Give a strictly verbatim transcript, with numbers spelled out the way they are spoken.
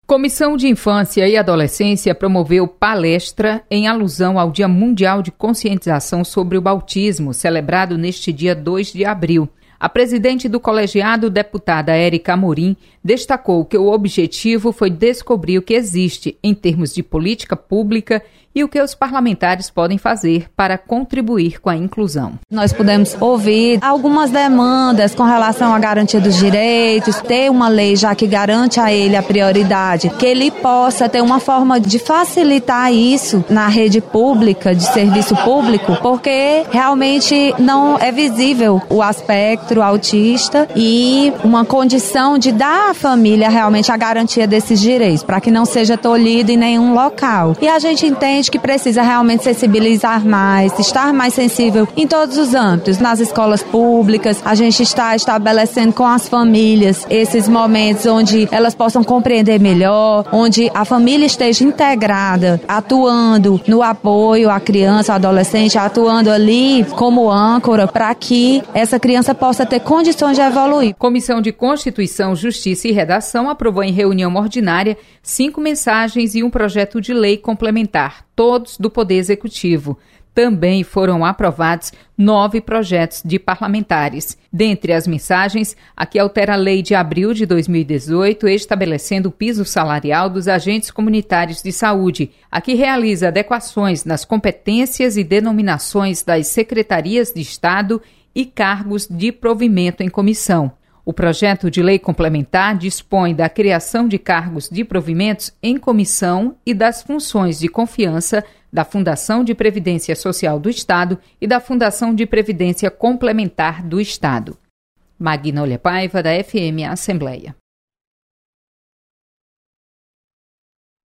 Comissão de Infância e Adolescência promoveu palestra em alusão ao Dia Mundial de Conscientização sobre o Autismo, celebrado neste dia dois de abril. A presidente do colegiado, deputada Érica Amorim, destacou que o objetivo foi descobrir o que existe em termos de política pública e o que os parlamentares podem fazer para contribuir com a inclusão. Nós pudemos ouvir algumas demandas com relação à garantia dos direitos, ter uma lei já que garante a ele a prioridade, que ele possa ter uma forma de facilitar isso na rede pública, de serviço público, porque realmente não é visível o aspecto autista e uma condição de dar à família realmente a garantia desses direitos, para que não seja tolhido em nenhum local. E a gente entende que precisa realmente sensibilizar mais, estar mais sensível em todos os âmbitos. Nas escolas públicas, a gente está estabelecendo com as famílias esses momentos onde elas possam compreender melhor, onde a família esteja integrada, atuando no apoio à criança, ao adolescente, atuando ali como âncora para que essa criança possa ter condições de evoluir. Comissão de Constituição, Justiça e Redação aprovou em reunião ordinária cinco mensagens e um projeto de lei complementar, todos do Poder Executivo. Também foram aprovados nove projetos de parlamentares. Dentre as mensagens, a que altera a lei de abril de dois mil e dezoito, estabelecendo o piso salarial dos agentes comunitários de saúde, a que realiza adequações nas competências e denominações das secretarias de Estado e cargos de provimento em comissão. O projeto de lei complementar dispõe da criação de cargos de provimentos em comissão e das funções de confiança da Fundação de Previdência Social do Estado e da Fundação de Previdência Complementar do Estado. Magnólia Paiva, da F M Assembleia.